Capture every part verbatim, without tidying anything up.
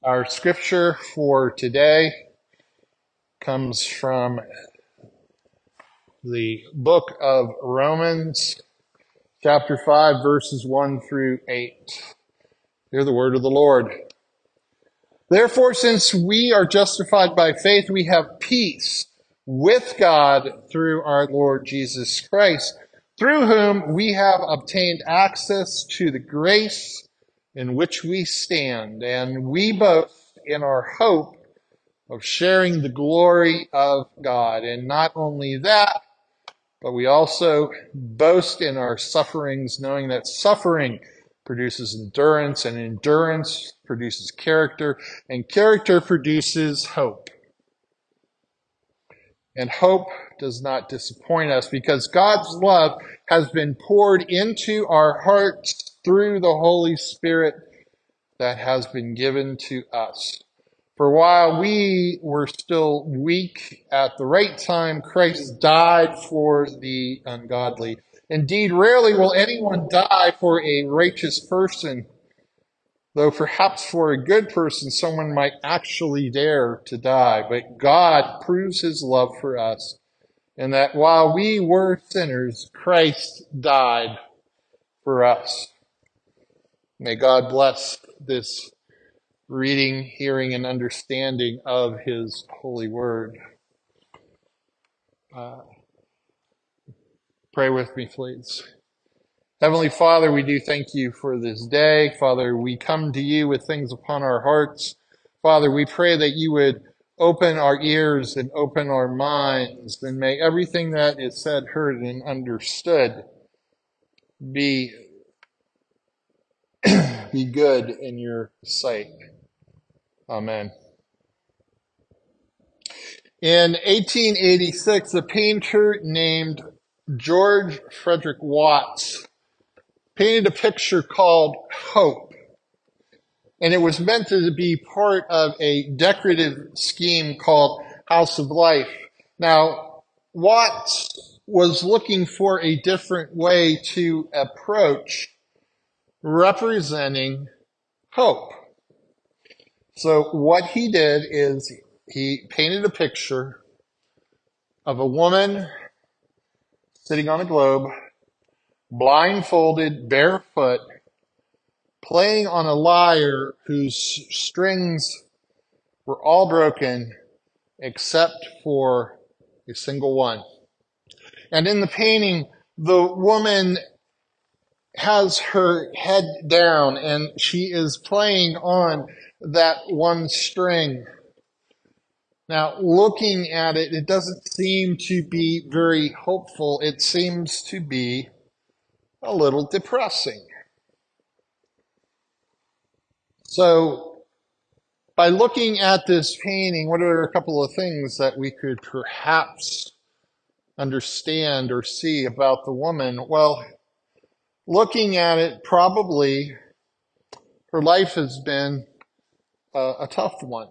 Our scripture for today comes from the book of Romans, chapter five, verses one through eight. Hear the word of the Lord. Therefore, since we are justified by faith, we have peace with God through our Lord Jesus Christ, through whom we have obtained access to the grace in which we stand, and we boast in our hope of sharing the glory of God. And not only that, but we also boast in our sufferings, knowing that suffering produces endurance, and endurance produces character, and character produces hope. And hope does not disappoint us, because God's love has been poured into our hearts through the Holy Spirit that has been given to us. For while we were still weak, at the right time, Christ died for the ungodly. Indeed, rarely will anyone die for a righteous person, though perhaps for a good person someone might actually dare to die. But God proves his love for us, and that while we were sinners, Christ died for us. May God bless this reading, hearing, and understanding of his holy word. Uh, pray with me, please. Heavenly Father, we do thank you for this day. Father, we come to you with things upon our hearts. Father, we pray that you would open our ears and open our minds, and may everything that is said, heard, and understood be, be good in your sight. Amen. In eighteen eighty-six, a painter named George Frederick Watts painted a picture called Hope. And it was meant to be part of a decorative scheme called House of Life. Now, Watts was looking for a different way to approach representing hope. So what he did is he painted a picture of a woman sitting on a globe, blindfolded, barefoot, playing on a lyre whose strings were all broken except for a single one. And in the painting, the woman has her head down and she is playing on that one string. Now, looking at it, it doesn't seem to be very hopeful. It seems to be a little depressing. So, by looking at this painting, what are a couple of things that we could perhaps understand or see about the woman? Well, looking at it, probably her life has been a, a tough one,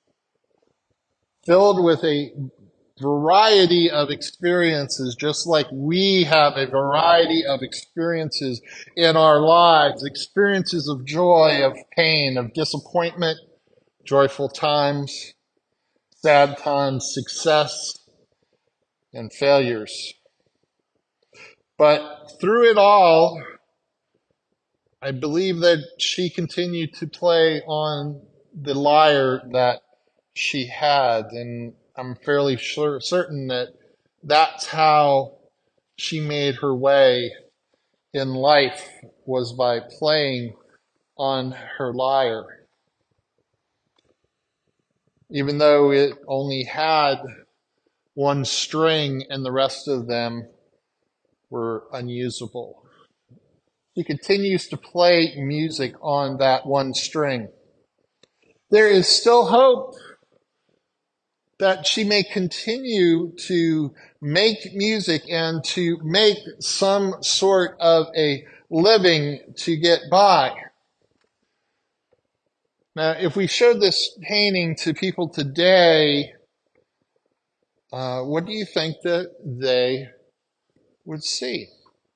filled with a variety of experiences, just like we have a variety of experiences in our lives, experiences of joy, of pain, of disappointment, joyful times, sad times, success, and failures. But through it all, I believe that she continued to play on the lyre that she had, and I'm fairly sure, certain that that's how she made her way in life, was by playing on her lyre. Even though it only had one string and the rest of them were unusable. She continues to play music on that one string. There is still hope that she may continue to make music and to make some sort of a living to get by. Now, if we showed this painting to people today, uh, what do you think that they would see?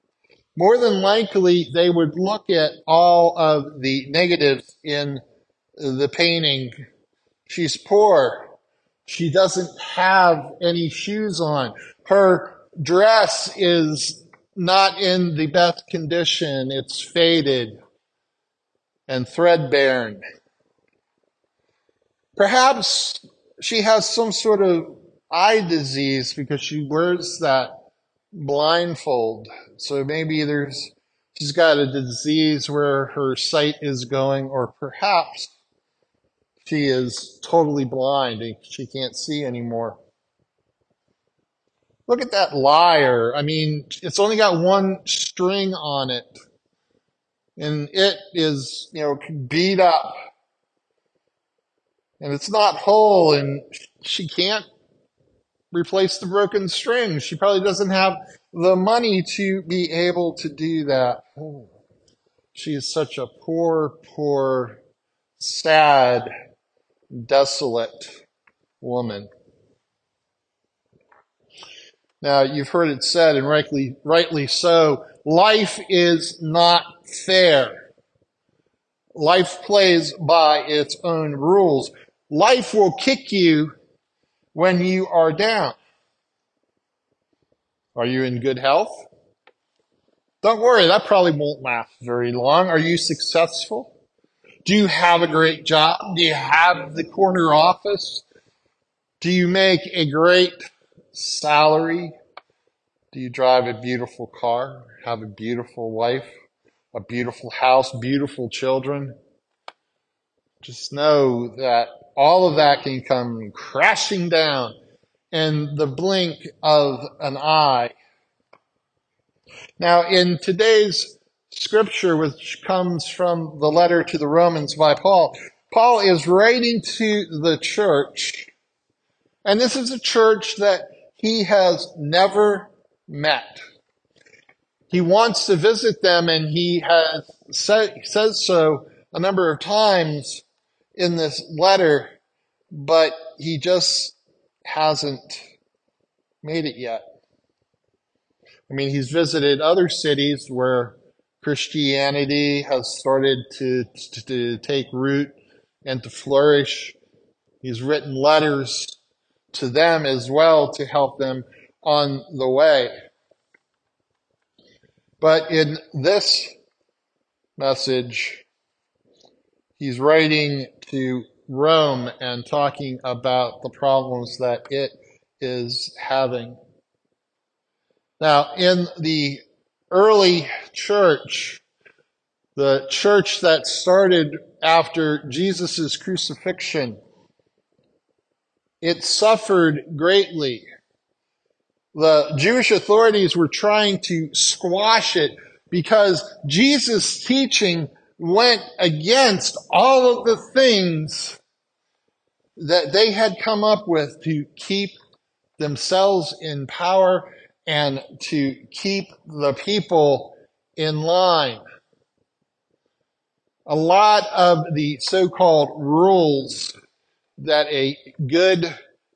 More than likely, they would look at all of the negatives in the painting. She's poor. She doesn't have any shoes on. Her dress is not in the best condition. It's faded and threadbare. Perhaps she has some sort of eye disease because she wears that blindfold. So maybe there's she's got a disease where her sight is going, or perhaps she is totally blind and she can't see anymore. Look at that lyre. I mean, it's only got one string on it, and it is, you know, beat up, and it's not whole, and she can't replace the broken string. She probably doesn't have the money to be able to do that. Oh, she is such a poor, poor, sad, desolate woman. Now, you've heard it said, and rightly, rightly so, life is not fair. Life plays by its own rules. Life will kick you when you are down. Are you in good health? Don't worry, that probably won't last very long. Are you successful? Do you have a great job? Do you have the corner office? Do you make a great salary? Do you drive a beautiful car? Have a beautiful wife? A beautiful house? Beautiful children? Just know that all of that can come crashing down in the blink of an eye. Now, in today's scripture, which comes from the letter to the Romans by Paul, Paul is writing to the church, and this is a church that he has never met. He wants to visit them, and he has said, says so a number of times in this letter, but he just hasn't made it yet. I mean, he's visited other cities where Christianity has started to, to, to take root and to flourish. He's written letters to them as well to help them on the way. But in this message, he's writing to Rome and talking about the problems that it is having. Now, in the early church, the church that started after Jesus' crucifixion, it suffered greatly. The Jewish authorities were trying to squash it because Jesus' teaching went against all of the things that they had come up with to keep themselves in power and to keep the people in line. A lot of the so-called rules that a good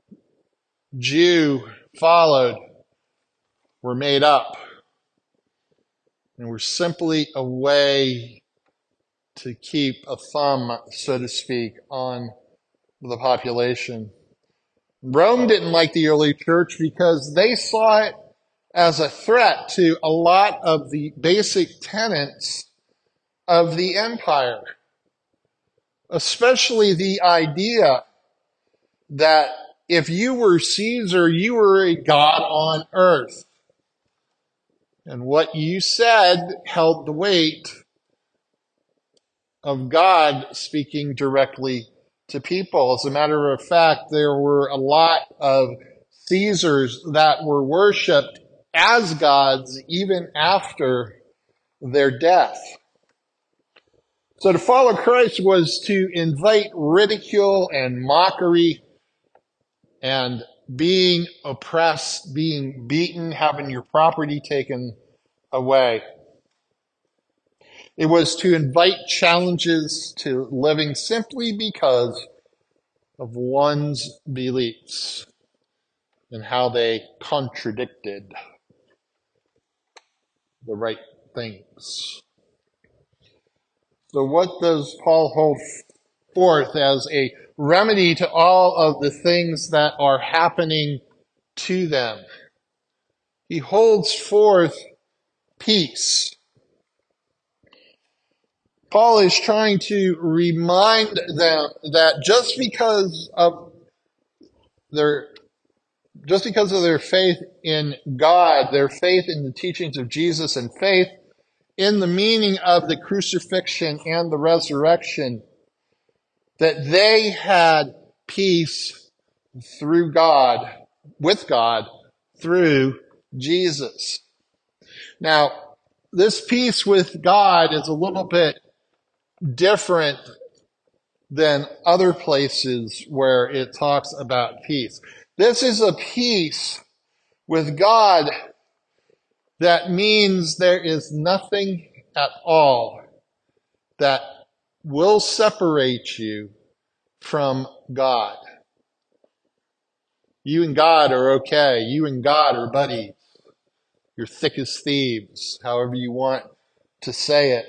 Jew followed were made up and were simply a way to keep a thumb, so to speak, on the population. Rome didn't like the early church because they saw it as a threat to a lot of the basic tenets of the empire, especially the idea that if you were Caesar, you were a god on earth. And what you said held the weight of God speaking directly to people. As a matter of fact, there were a lot of Caesars that were worshipped as gods even after their death. So to follow Christ was to invite ridicule and mockery and being oppressed, being beaten, having your property taken away. It was to invite challenges to living simply because of one's beliefs and how they contradicted the right things. So what does Paul hold forth as a remedy to all of the things that are happening to them. He holds forth peace. Paul is trying to remind them that just because of their just because of their faith in God, their faith in the teachings of Jesus, and faith in the meaning of the crucifixion and the resurrection, that they had peace through God, with God, through Jesus. Now, this peace with God is a little bit different than other places where it talks about peace. This is a peace with God that means there is nothing at all that will separate you from God. You and God are okay. You and God are buddies. You're thick as thieves, however you want to say it.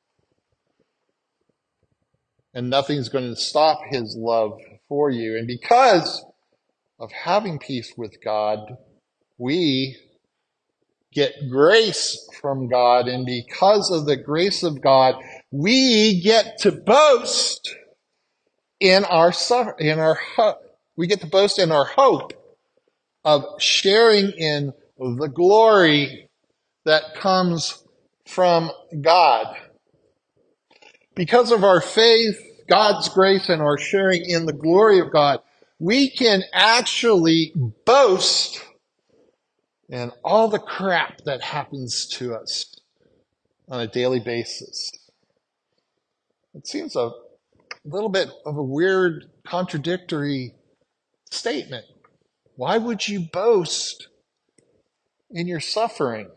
And nothing's going to stop his love for you. And because of having peace with God, we get grace from God. And because of the grace of God, we get to boast in our in our we get to boast in our hope of sharing in the glory that comes from God. Because of our faith, God's grace, and our sharing in the glory of God, we can actually boast in all the crap that happens to us on a daily basis. It seems a little bit of a weird, contradictory statement. Why would you boast in your suffering?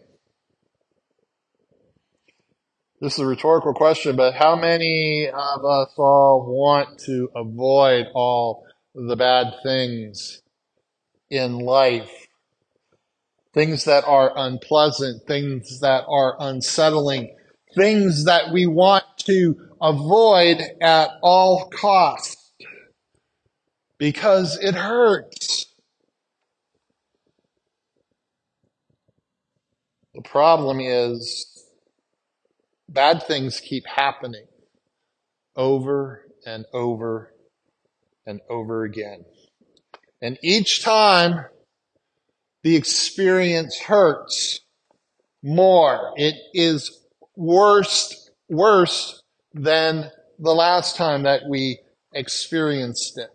This is a rhetorical question, but how many of us all want to avoid all the bad things in life? Things that are unpleasant, things that are unsettling, things that we want to avoid at all costs because it hurts. The problem is bad things keep happening over and over and over again. And each time the experience hurts more. It is worse, worse than the last time that we experienced it.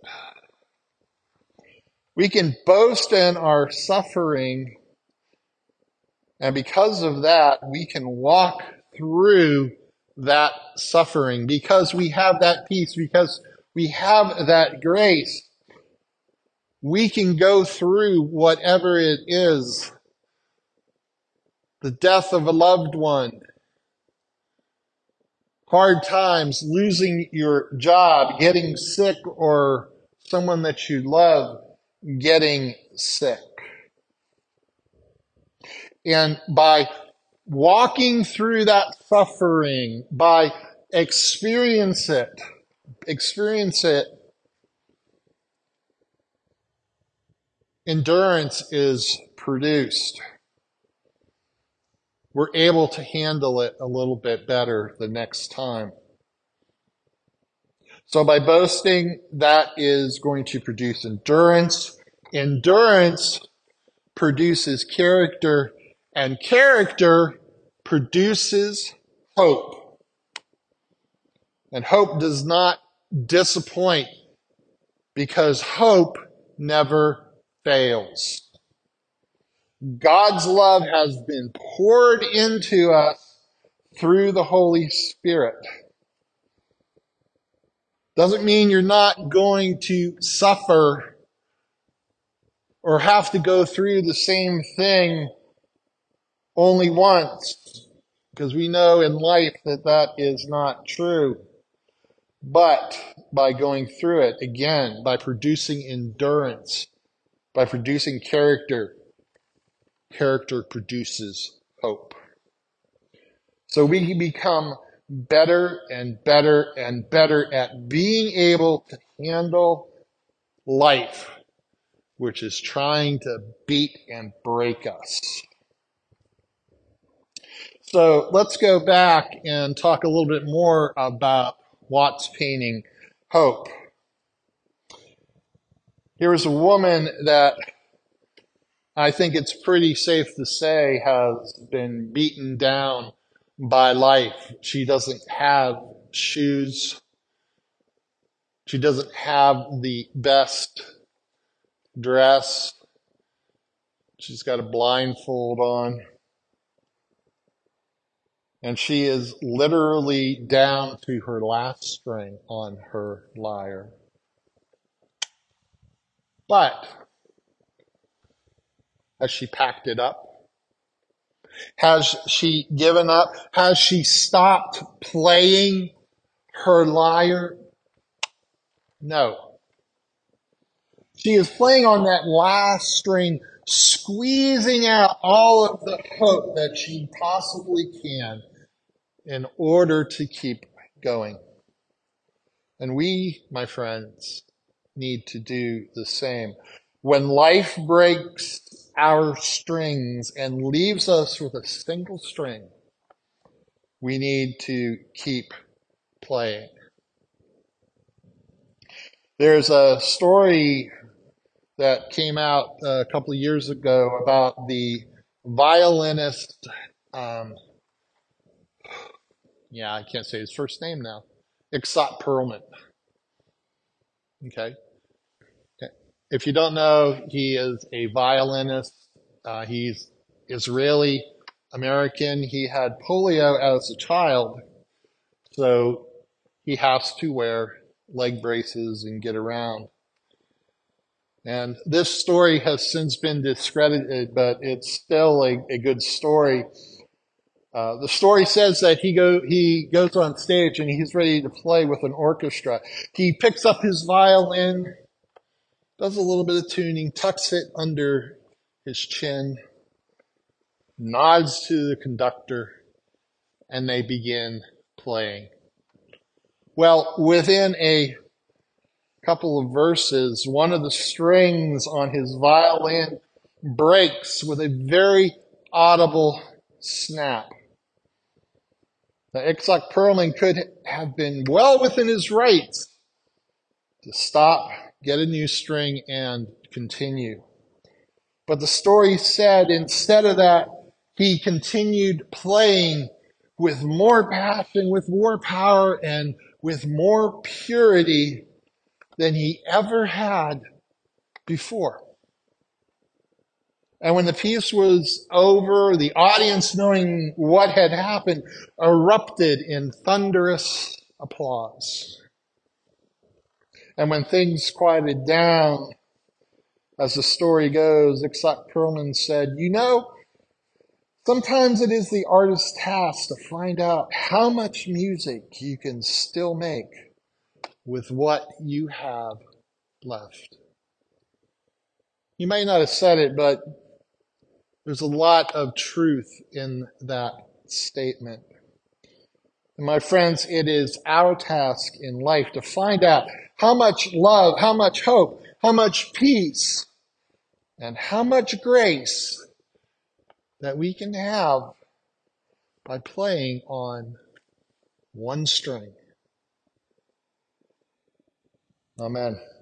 We can boast in our suffering, and because of that, we can walk through that suffering because we have that peace, because we have that grace. We can go through whatever it is, the death of a loved one, hard times, losing your job, getting sick, or someone that you love getting sick. And by walking through that suffering, by experience it, experience it, endurance is produced. We're able to handle it a little bit better the next time. So by boasting, that is going to produce endurance. Endurance produces character, and character produces hope. And hope does not disappoint because hope never fails. God's love has been poured into us through the Holy Spirit. Doesn't mean you're not going to suffer or have to go through the same thing only once, because we know in life that that is not true. But by going through it, again, by producing endurance, by producing character, character produces hope. So we become better and better and better at being able to handle life, which is trying to beat and break us. So let's go back and talk a little bit more about Watts' painting, Hope. Here is a woman that I think it's pretty safe to say has been beaten down by life. She doesn't have shoes. She doesn't have the best dress. She's got a blindfold on. And she is literally down to her last string on her lyre. But has she packed it up? Has she given up? Has she stopped playing her lyre? No. She is playing on that last string, squeezing out all of the hope that she possibly can in order to keep going. And we, my friends, need to do the same. When life breaks our strings and leaves us with a single string, we need to keep playing. There's a story that came out a couple of years ago about the violinist, um, yeah, I can't say his first name now, Itzhak Perlman. Okay. If you don't know, he is a violinist. Uh, he's Israeli American. He had polio as a child, so he has to wear leg braces and get around. And this story has since been discredited, but it's still a, a good story. Uh, the story says that he go he goes on stage and he's ready to play with an orchestra. He picks up his violin, does a little bit of tuning, tucks it under his chin, nods to the conductor, and they begin playing. Well, within a couple of verses, one of the strings on his violin breaks with a very audible snap. Now, Itzhak Perlman could have been well within his rights to stop, get a new string, and continue. But the story said instead of that, he continued playing with more passion, with more power, and with more purity than he ever had before. And when the piece was over, the audience, knowing what had happened, erupted in thunderous applause. And when things quieted down, as the story goes, Itzhak Perlman said, you know, sometimes it is the artist's task to find out how much music you can still make with what you have left. You may not have said it, but there's a lot of truth in that statement. And my friends, it is our task in life to find out how much love, how much hope, how much peace, and how much grace that we can have by playing on one string. Amen.